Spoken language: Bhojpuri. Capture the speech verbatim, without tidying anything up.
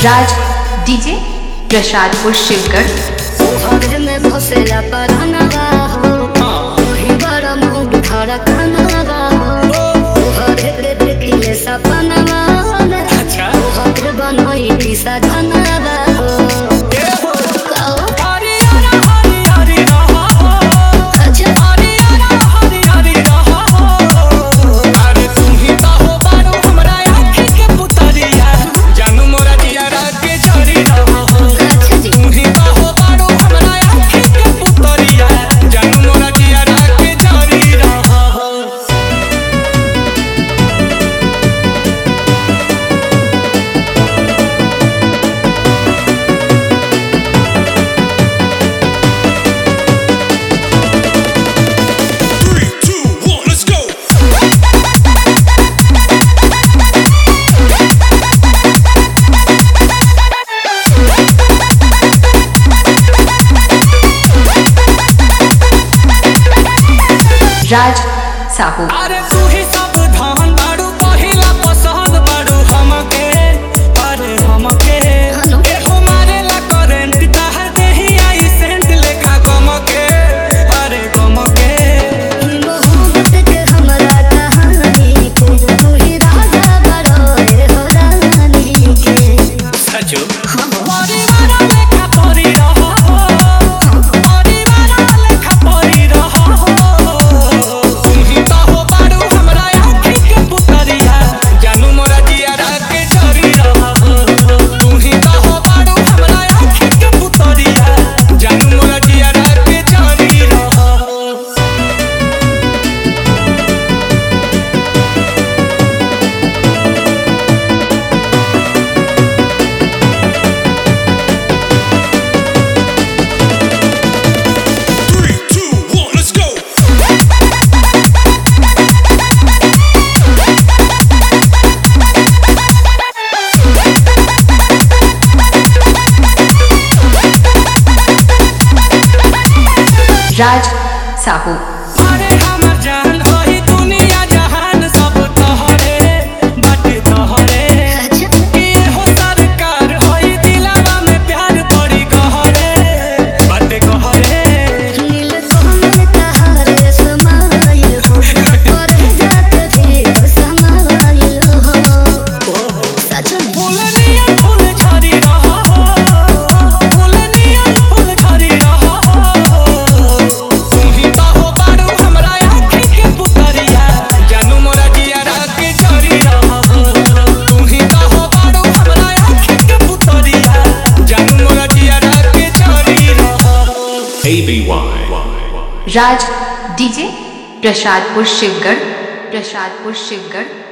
राज डीजे प्रसादपुर शिवगढ़। घर में फसेला परानवा हो वही बड़ा मूड धड़कनवा हो हरे देखिए सपनवा अच्छा घर बनोई पिसा धनवा हो राज साहू। अरे तू ही सब धान बाड़ू पहिला पसंद बाड़ू हमके अरे हमके ए हमारे ला करेंट ताहर देही आई सेंट लेखा गमके अरे गमके मोहब्बत के हमरा कहानी को तू ही राजा बड़ोए हो रानी के सचो परिवार लेखा परी रहो परिवार लेखा परी रहो राज साहू। अरे हमर जान होई दुनिया जहान सब तोहरे बाटे तोहरे के हो सरकार होई दिलवा में प्यार बड़ी गहरे बाटे गहरे नील कमल तहारे समाइल हो पर जात भी समाइल हो सच फूलनिया फूल झरी रहो फूलनिया फूल झरी रहो राज डीजे प्रसादपुर शिवगढ़। प्रसादपुर शिवगढ़।